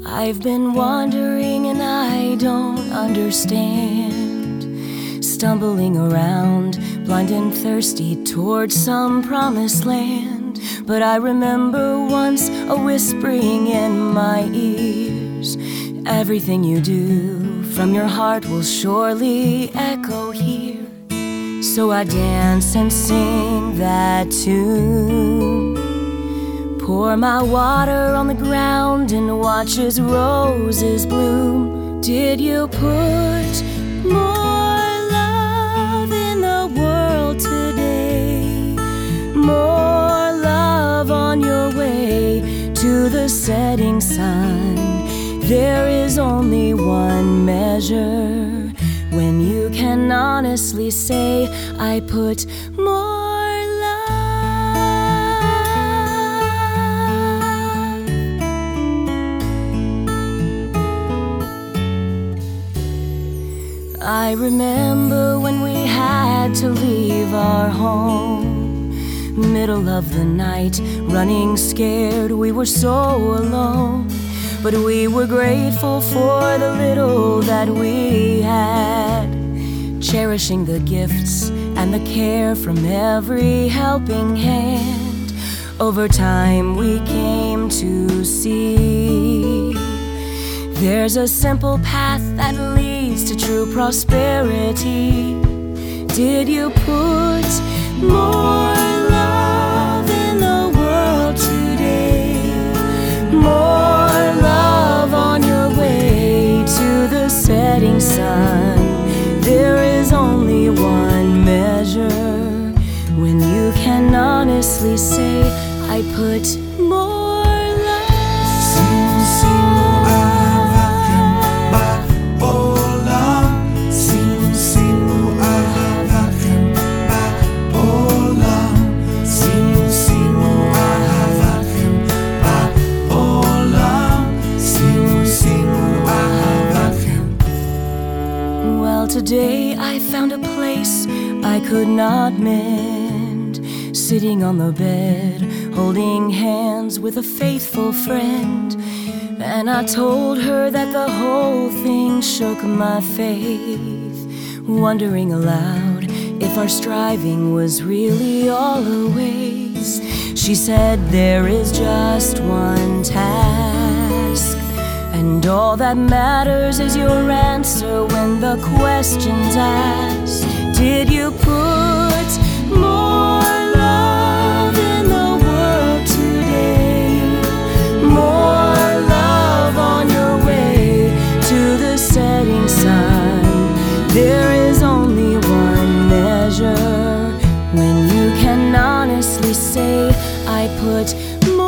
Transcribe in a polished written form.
I've been wandering and I don't understand, stumbling around, blind and thirsty towards some promised land. But I remember once a whispering in my ears, everything you do from your heart will surely echo here. So I dance and sing that tune, pour my water on the ground and watch as roses bloom. Did you put more love in the world today? More love on your way to the setting sun. There is only one measure when you can honestly say, I put more I remember when we had to leave our home, middle of the night, running scared, we were so alone. But we were grateful for the little that we had, cherishing the gifts and the care from every helping hand. Over time we came to see there's a simple path that leads to true prosperity. Did you put more love in the world today? More love on your way to the setting sun. There is only one measure when you can honestly say, I put more. Today I found a place I could not mend, sitting on the bed, holding hands with a faithful friend. And I told her that the whole thing shook my faith, wondering aloud if our striving was really all a waste. She said there is just one task, and all that matters is your answer when the question's asked. Did you put more love in the world today? More love on your way to the setting sun. There is only one measure when you can honestly say, I put more